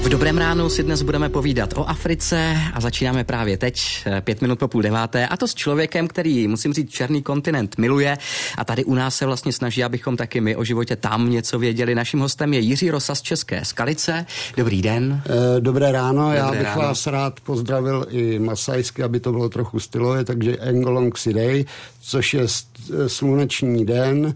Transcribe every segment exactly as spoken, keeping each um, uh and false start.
V Dobrém ránu si dnes budeme povídat o Africe a začínáme právě teď, pět minut po půl deváté, a to s člověkem, který, musím říct, černý kontinent miluje a tady u nás se vlastně snaží, abychom taky my o životě tam něco věděli. Naším hostem je Jiří Rosa z České Skalice. Dobrý den. Dobré ráno, Dobré já bych ráno. vás rád pozdravil i masajsky, aby to bylo trochu stylové, takže Engolong Sidej, což je sluneční den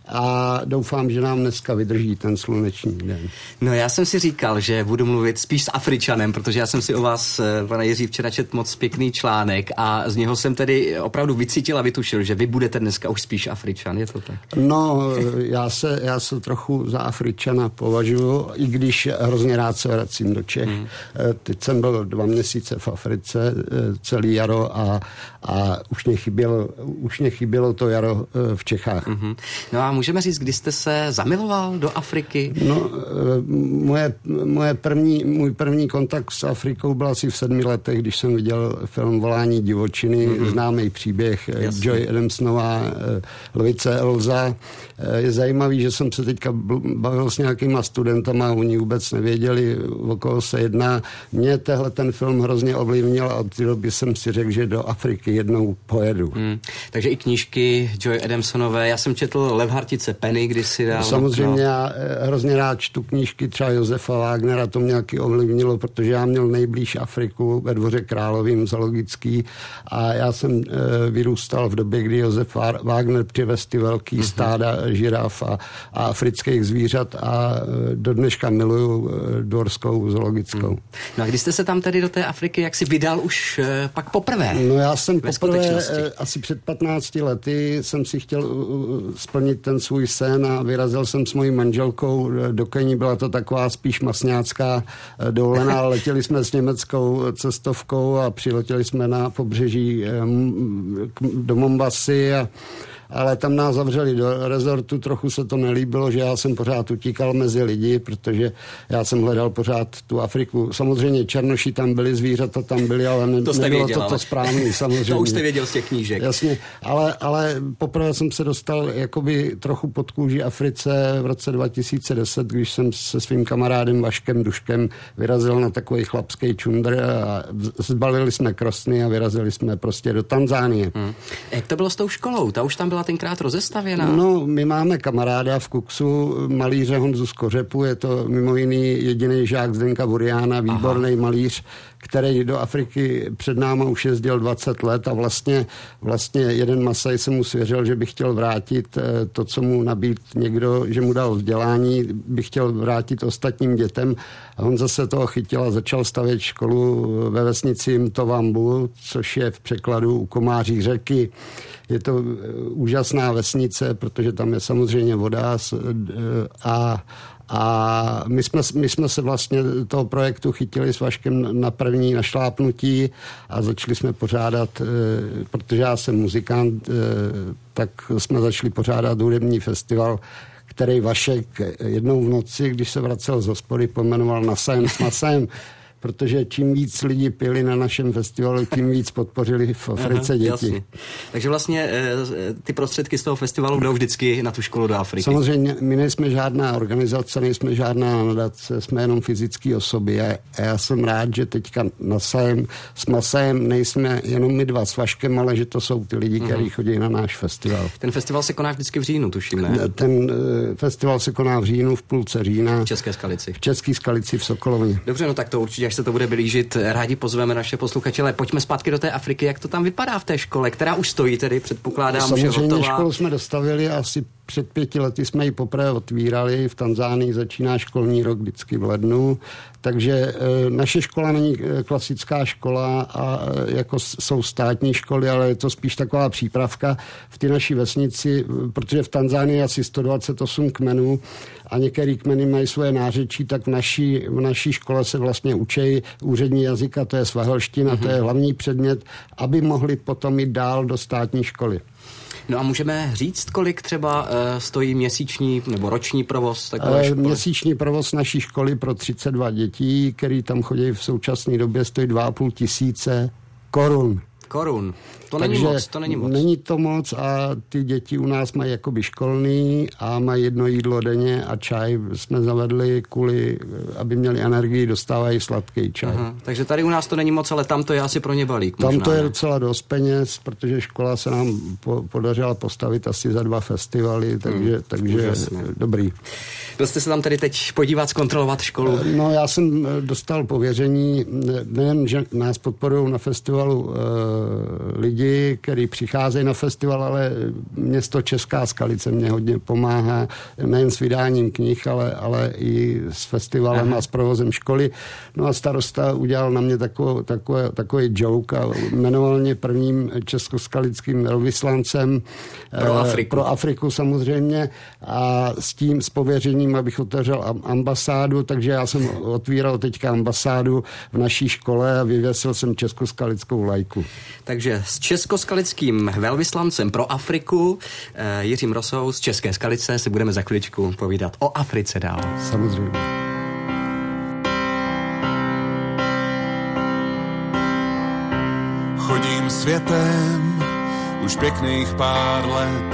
a doufám, že nám dneska vydrží ten sluneční den. No já jsem si říkal, že budu mluvit spíš s Afričanem, protože já jsem si o vás, pane Jiří, včera četl moc pěkný článek a z něho jsem tedy opravdu vycítil a vytušil, že vy budete dneska už spíš Afričan, je to tak? No, já se, já se trochu za Afričana považuji, i když hrozně rád se vracím do Čech. Hmm. Teď jsem byl dva měsíce v Africe, celý jaro a, a už mě chybělo, už mě chybělo to jaro v Čechách. Hmm. No a můžeme říct, kdy jste se zamiloval do Afriky? No, moje, moje první, můj první kontakt s Afrikou byl asi v sedmi letech, když jsem viděl film Volání divočiny, mm-hmm. známý příběh Jasně. Joy Adamsonová, Lvice Elza. Je zajímavý, že jsem se teďka bavil s nějakýma studentama, oni vůbec nevěděli, o koho se jedná. Mě tehle ten film hrozně ovlivnil a od té doby jsem si řekl, že do Afriky jednou pojedu. Mm. Takže i knížky Joy Adamsonové, já jsem četl Levhartice Penny kdysi dál. Samozřejmě no. já hrozně rád čtu knížky třeba Josefa Wagnera, to mě nějaký ovlivnilo, protože já měl nejblíž Afriku ve Dvoře Královým zoologický a já jsem e, vyrůstal v době, kdy Josef Wagner přivez ty velký mm-hmm. stáda žiraf a, a afrických zvířat a e, do dneška miluju e, dvorskou zoologickou. Mm. No a kdy jste se tam tedy do té Afriky jak si vydal už e, pak poprvé? No já jsem poprvé e, asi před patnácti lety jsem si chtěl uh, splnit ten svůj sen a vyrazil jsem s mojí manželkou do Keni, byla to taková spíš masňácká dovolená, letěli jsme s německou cestovkou a přiletěli jsme na pobřeží do Mombasy a ale tam nás zavřeli do rezortu, trochu se to nelíbilo, že já jsem pořád utíkal mezi lidi, protože já jsem hledal pořád tu Afriku. Samozřejmě černoši tam byli, zvířata tam byli, ale ne, to nebylo věděl, to to správný, samozřejmě. To už jste věděl z těch knížek. Jasně, ale, ale poprvé jsem se dostal jakoby trochu pod kůži Africe v roce dva tisíce deset, když jsem se svým kamarádem Vaškem Duškem vyrazil na takový chlapský čundr a zbalili jsme krosny a vyrazili jsme prostě do Tanzánie. Hmm. Jak to bylo s tou školou? Ta už tam byla tenkrát rozestavěná? No, my máme kamaráda v Kuksu, malíře Honzu Skořepu, je to mimo jiný jediný žák Zdenka Buriána, výborný malíř, který do Afriky před náma už jezdil dvacet let a vlastně, vlastně jeden Masaj se mu svěřil, že by chtěl vrátit to, co mu nabít někdo, že mu dal vzdělání, by chtěl vrátit ostatním dětem a on zase toho chytil a začal stavět školu ve vesnici Mtovambu, což je v překladu u komáří řeky. Je to úžasná vesnice, protože tam je samozřejmě voda a A my jsme, my jsme se vlastně toho projektu chytili s Vaškem na první našlápnutí a začali jsme pořádat, protože já jsem muzikant, tak jsme začali pořádat hudební festival, který Vašek jednou v noci, když se vracel z hospody, pojmenoval Nasajem s Masajem, protože čím víc lidi pili na našem festivalu, tím víc podpořili v Africe děti. Jasně. Takže vlastně e, ty prostředky z toho festivalu jdou vždycky na tu školu do Afriky. Samozřejmě, my nejsme žádná organizace, nejsme žádná nadace, jsme jenom fyzické osoby a, a já jsem rád, že teďka Nasajem, s Masajem nejsme jenom my dva s Vaškem, ale že to jsou ty lidi, mm. kteří chodí na náš festival. Ten festival se koná vždycky v říjnu, tuším, ne? Ten uh, festival se koná v říjnu, v půlce října. V České Skalici. V České Skalici v Sokolovně. Dobře, no tak to určitě, až se to bude blížit, rádi pozveme naše posluchače, ale pojďme zpátky do té Afriky. Jak to tam vypadá v té škole, která už stojí tedy, předpokládám, samozřejmě, že hotová? Školu jsme dostavili, asi před pěti lety jsme ji poprvé otvírali. V Tanzánii začíná školní rok vždycky v lednu. Takže e, naše škola není klasická škola, a e, jako jsou státní školy, ale je to spíš taková přípravka v té naší vesnici, protože v Tanzánii je asi sto dvacet osm kmenů a některé kmeny mají svoje nářečí, tak v naší, v naší škole se vlastně učí úřední jazyka, to je svahelština, mm-hmm. to je hlavní předmět, aby mohli potom jít dál do státní školy. No a můžeme říct, kolik třeba uh, stojí měsíční nebo roční provoz takové školy? Měsíční provoz naší školy pro třicet dva dětí, který tam chodí v současné době, stojí dva a půl tisíce korun. korun. To není Takže moc, to není moc. Není to moc a ty děti u nás mají jakoby školný a mají jedno jídlo denně a čaj jsme zavedli kvůli, aby měli energii, dostávají sladký čaj. Aha, takže tady u nás to není moc, ale tam to je asi pro ně balík. Tam možná, to je ne? docela dost peněz, protože škola se nám po, podařila postavit asi za dva festivaly, takže, hmm, takže úžasně. Dobrý. Byl jste se tam tedy teď podívat, zkontrolovat školu? No já jsem dostal pověření, nejen, že nás podporují na festivalu e, lidi, kteří přicházejí na festival, ale město Česká Skalice mě hodně pomáhá, nejen s vydáním knih, ale, ale i s festivalem Aha. a s provozem školy. No a starosta udělal na mě takový, takový, takový joke a jmenoval mě prvním českoskalickým velvyslancem pro Afriku. pro Afriku samozřejmě a s tím, s pověřením, abych otevřel ambasádu, takže já jsem otvíral teďka ambasádu v naší škole a vyvěsil jsem českoskalickou vlajku. Takže s českoskalickým velvyslancem pro Afriku eh, Jiřím Rosou z České Skalice se budeme za chviličku povídat o Africe dál. Samozřejmě. Chodím světem už pěkných pár let,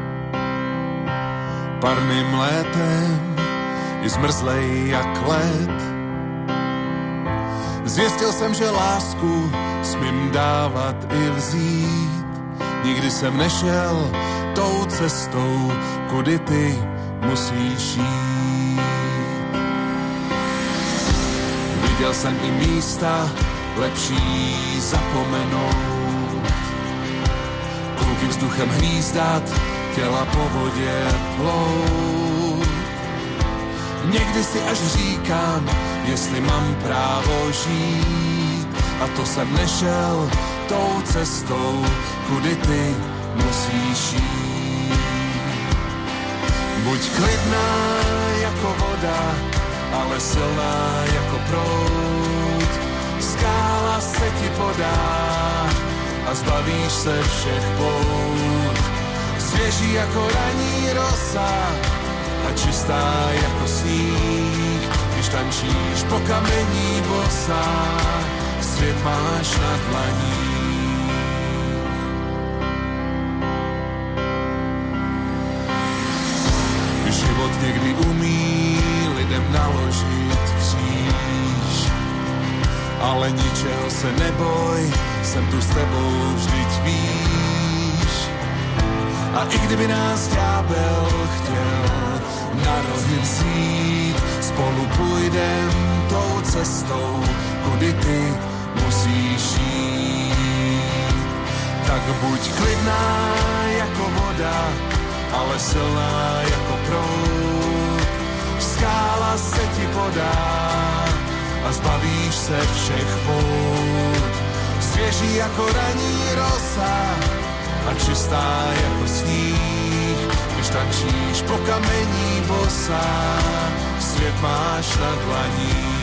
parným létem i zmrzlej jak led. Zjistil jsem, že lásku smím dávat i vzít. Nikdy jsem nešel tou cestou, kudy ty musíš jít. Viděl jsem i místa lepší zapomenout, kluky vzduchem hnízdat, těla po vodě plout. Někdy si až říkám, jestli mám právo žít, a to jsem nešel tou cestou, kudy ty musíš jít. Buď klidná jako voda, ale silná jako proud. Skála se ti podá a zbavíš se všech pout. Svěží jako raní rosa a čistá jako sníh. Když tančíš po kamení bosa, svět máš na dlaní. Život někdy umí lidem naložit kříž, ale ničeho se neboj, jsem tu s tebou, vždyť víš. A i kdyby nás ďábel chtěl na rohy vzít, spolu půjdem tou cestou, kudy ty musíš jít. Tak buď klidná jako voda, ale silná jako proud. Skála se ti podá a zbavíš se všech pout. Svěží jako raní rosa a čistá jako sníh. Když tančíš po kamení bosa, svět máš na dlaní.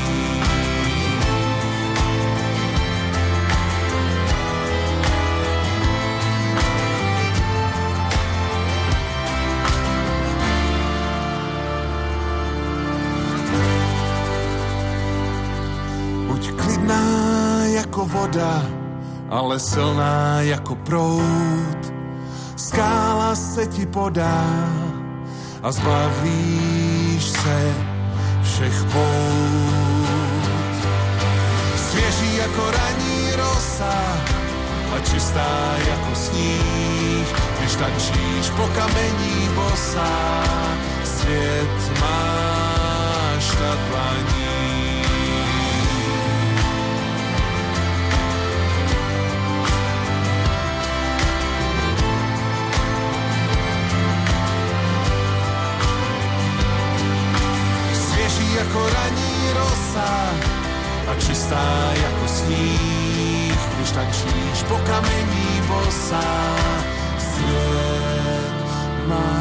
Buď klidná jako voda, ale silná jako proud. Skála se ti podá a zbavíš se všech pout. Svěží jako raní rosa a čistá jako sníh. Když tančíš po kamení bosa, svět máš na dlaní. Jako raní rosa a čistá jako sníh. Když tančíš po kamení bosa, svět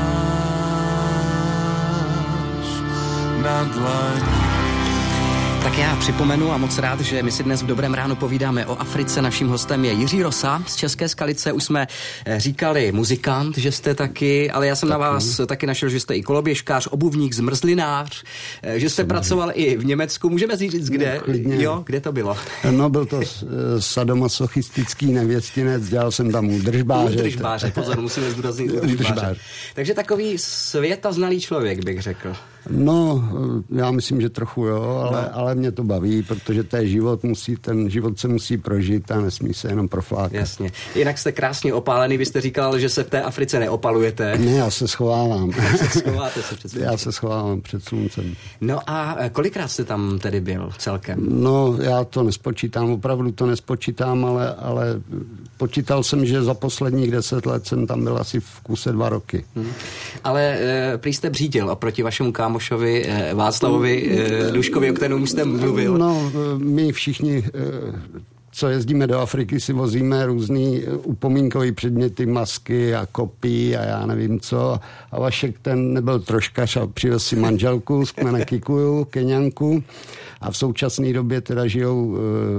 máš na dlaní. Tak já připomenu a moc rád, že my si dnes v Dobrém ránu povídáme o Africe. Naším hostem je Jiří Rosa z České Skalice. Už jsme říkali muzikant, že jste taky, ale já jsem taky na vás taky našel, že jste i koloběžkář, obuvník, zmrzlinář, že jste jsem pracoval říct. I v Německu. Můžeme říct, kde? No, jo, kde to bylo? No, byl to sadomasochistický nevěstinec, dělal jsem tam údržbáře. Údržbáře, pozor, musíme zdůraznit údržbáře. Takže takový světaznalý člověk, bych řekl. No, já myslím, že trochu jo, ale, no. ale mě to baví, protože to je život, musí, ten život se musí prožít a nesmí se jenom proflákat. Jasně. Jinak jste krásně opálený, vy jste říkal, že se v té Africe neopalujete. Ne, já se schovávám. Schováte se před sluncem. Já se schovávám před sluncem. No a kolikrát jste tam tedy byl celkem? No, já to nespočítám, opravdu to nespočítám, ale, ale počítal jsem, že za posledních deset let jsem tam byl asi v kuse dva roky. Hmm. Ale e, prý jste břídil oproti vašemu kámošovi e, Václavovi e, Duškovi, o kterém jste mluvil. No, my všichni, co jezdíme do Afriky, si vozíme různý upomínkový předměty, masky a kopí a já nevím co. A Vašek ten nebyl troškař a přivez si manželku z kmene Kikuju, Keňanku. A v současné době teda žijou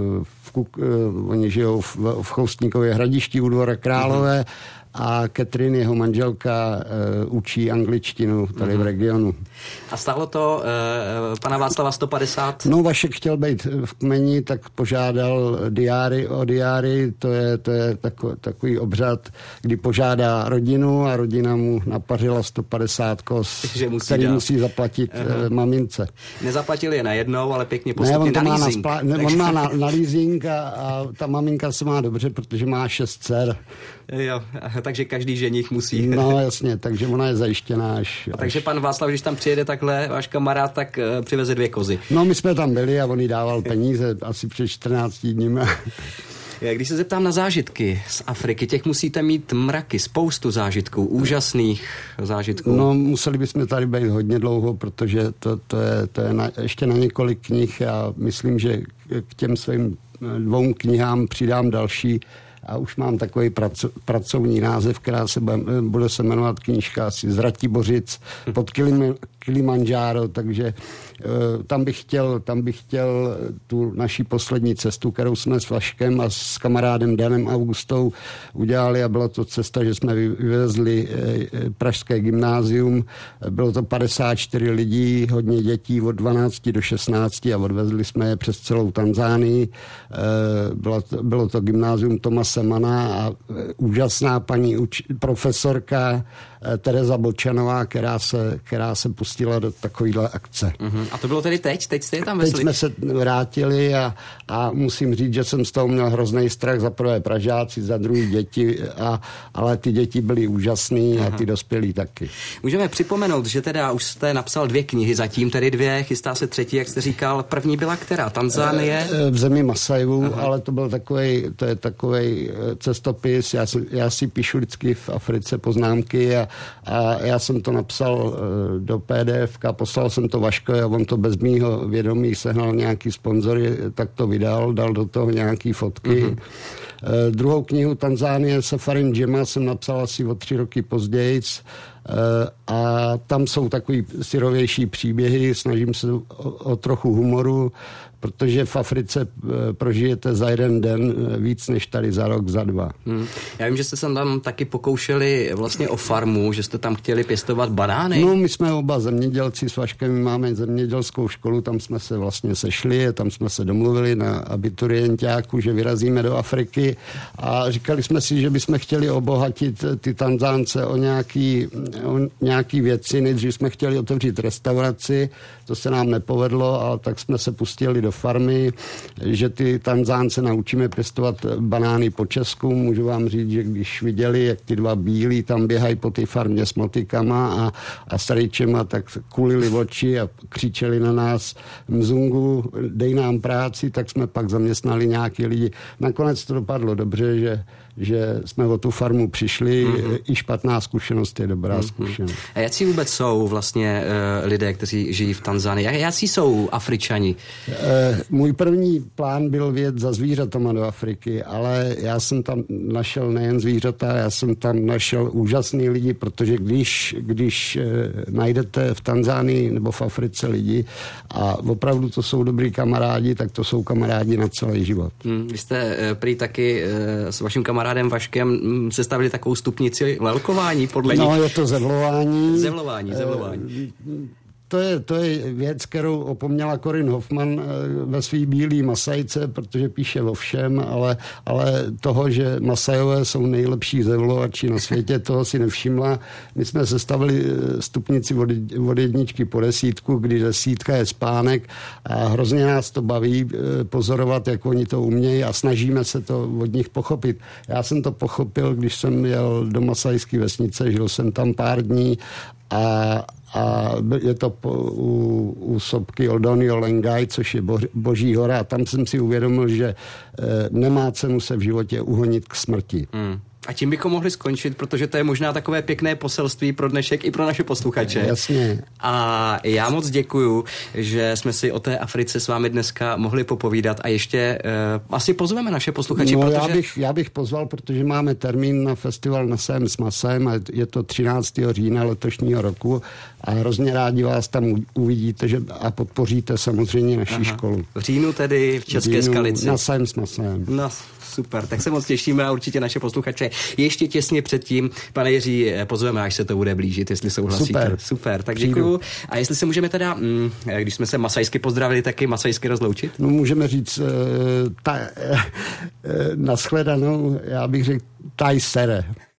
v, Kuk, oni žijou v, v Choustníkově Hradišti u Dvora Králové. Mm-hmm. A Catherine, jeho manželka, uh, učí angličtinu tady v regionu. A stálo to uh, pana Václava sto padesát? No, Vašek chtěl být v kmeni, tak požádal diáry o diáry, to je, to je tako, takový obřad, kdy požádá rodinu a rodina mu napařila sto padesát kos, musí který dát. musí zaplatit uh, mamince. Nezaplatil je najednou, ale pěkně postupně ne, na leasing. Na spla- ne, on má na, na leasing a, a ta maminka se má dobře, protože má šest dcer. Jo, takže každý ženich musí. No jasně, takže ona je zajištěná až, až... Takže pan Václav, když tam přijede takhle, váš kamarád, tak uh, přiveze dvě kozy. No, my jsme tam byli a on jí dával peníze asi před čtrnácti dními. Když se zeptám na zážitky z Afriky, těch musíte mít mraky, spoustu zážitků, úžasných zážitků. No, museli bychom tady být hodně dlouho, protože to, to je, to je na, ještě na několik knih. Já myslím, že k těm svým dvou knihám přidám další a už mám takový praco, pracovní název, která se bude, bude se jmenovat knížka asi z Ratibořic pod Kilim, Kilimanjaro, takže uh, tam bych chtěl, tam bych chtěl tu naší poslední cestu, kterou jsme s Vaškem a s kamarádem Danem Augustou udělali a byla to cesta, že jsme vyvezli uh, pražské gymnázium, bylo to padesát čtyři lidí, hodně dětí od dvanácti do šestnácti a odvezli jsme je přes celou Tanzánii. Uh, bylo, to, bylo to gymnázium Tomase Mana a úžasná paní uč, profesorka Tereza Bočanová, která se, která se pustila do takovýhle akce. Uh-huh. A to bylo tedy teď? Teď jste je tam vesli? Teď jsme se vrátili a, a musím říct, že jsem z toho měl hrozný strach, za prvé Pražáci, za druhý děti, a, ale ty děti byly úžasný uh-huh. a ty dospělí taky. Můžeme připomenout, že teda už jste napsal dvě knihy, zatím tedy dvě, chystá se třetí, jak jste říkal. První byla která? Tanzánie? V zemi Masajů, uh-huh. ale to byl takovej, to je takovej cestopis, já si, já si píšu vždycky v Africe poznámky a A já jsem to napsal do P D F ka, poslal jsem to Vaškovi a on to bez mýho vědomí sehnal nějaký sponzory, tak to vydal, dal do toho nějaký fotky. Uh-huh. Uh, druhou knihu Tanzánie Safari Njema jsem napsal asi o tři roky později. Uh, a tam jsou takový syrovější příběhy, snažím se o, o trochu humoru, protože v Africe prožijete za jeden den víc než tady za rok, za dva. Hmm. Já vím, že jste se tam taky pokoušeli vlastně o farmu, že jste tam chtěli pěstovat banány. No, my jsme oba zemědělci s Vaškem, my máme zemědělskou školu, tam jsme se vlastně sešli, tam jsme se domluvili na abiturientáku, že vyrazíme do Afriky a říkali jsme si, že bychom chtěli obohatit ty Tanzánce o nějaký, o nějaký věci. Nejdřív jsme chtěli otevřít restauraci, to se nám nepovedlo, ale tak jsme se pustili do farmy, že ty Tanzánce naučíme pěstovat banány po Česku. Můžu vám říct, že když viděli, jak ty dva bílí tam běhají po té farmě s motykama a, a starýčema, tak kulili oči a křičeli na nás Mzungu, dej nám práci, tak jsme pak zaměstnali nějaký lidi. Nakonec to dopadlo dobře, že že jsme o tu farmu přišli, mm-hmm. i špatná zkušenost je dobrá mm-hmm. zkušenost. A jaký vůbec jsou vlastně uh, lidé, kteří žijí v Tanzánii? Tanzanii. Jak, jaký jsou Afričani? E, můj první plán byl vjet za zvířatama do Afriky, ale já jsem tam našel nejen zvířata, já jsem tam našel úžasný lidi, protože když, když e, najdete v Tanzanii nebo v Africe lidi a opravdu to jsou dobrý kamarádi, tak to jsou kamarádi na celý život. Hmm, vy jste e, prý taky e, s vaším kamarádem Vaškem m, sestavili takovou stupnici lelkování podle nich. No, je to zevlování. Zevlování, zevlování. To je, to je věc, kterou opomněla Corinne Hoffman ve svý bílý Masajce, protože píše o všem, ale, ale toho, že Masajové jsou nejlepší zevlovači na světě, toho si nevšimla. My jsme sestavili stupnici od, od jedničky po desítku, kdy desítka je spánek a hrozně nás to baví pozorovat, jak oni to umějí a snažíme se to od nich pochopit. Já jsem to pochopil, když jsem jel do Masajské vesnice, žil jsem tam pár dní a a je to po, u, u sopky Oldonio Lengai, což je bo, Boží hora a tam jsem si uvědomil, že e, nemá cenu se v životě uhonit k smrti. Hmm. A tím bychom mohli skončit, protože to je možná takové pěkné poselství pro dnešek i pro naše posluchače. Jasně. A já moc děkuju, že jsme si o té Africe s vámi dneska mohli popovídat a ještě uh, asi pozveme naše posluchače. No, protože... já, bych, já bych pozval, protože máme termín na festival Nasem s Masem a je to třináctého října letošního roku a hrozně rádi vás tam uvidíte že, a podpoříte samozřejmě naši Aha. školu. V říjnu tedy v České v říjnu Skalici. Nasem s Masem. No, super, tak se moc těšíme a určitě naše posluchače ještě těsně předtím, pane Jiří, pozveme, až se to bude blížit, jestli souhlasíte. Super. Super, tak děkuju. A jestli se můžeme teda, když jsme se masajsky pozdravili, taky masajsky rozloučit? No můžeme říct, ta, nashledanou, já bych řekl, taj sere.